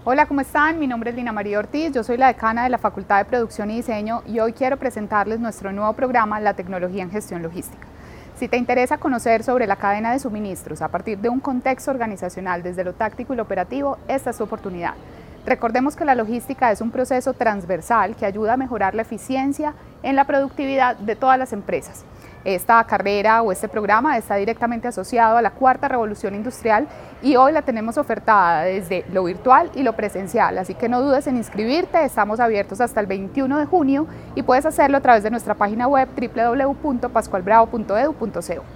Hola, ¿cómo están? Mi nombre es Lina María Ortiz, yo soy la decana de la Facultad de Producción y Diseño y hoy quiero presentarles nuestro nuevo programa, La Tecnología en Gestión Logística. Si te interesa conocer sobre la cadena de suministros a partir de un contexto organizacional desde lo táctico y lo operativo, esta es tu oportunidad. Recordemos que la logística es un proceso transversal que ayuda a mejorar la eficiencia en la productividad de todas las empresas. Esta carrera o este programa está directamente asociado a la cuarta revolución industrial y hoy la tenemos ofertada desde lo virtual y lo presencial, así que no dudes en inscribirte, estamos abiertos hasta el 21 de junio y puedes hacerlo a través de nuestra página web www.pascualbravo.edu.co.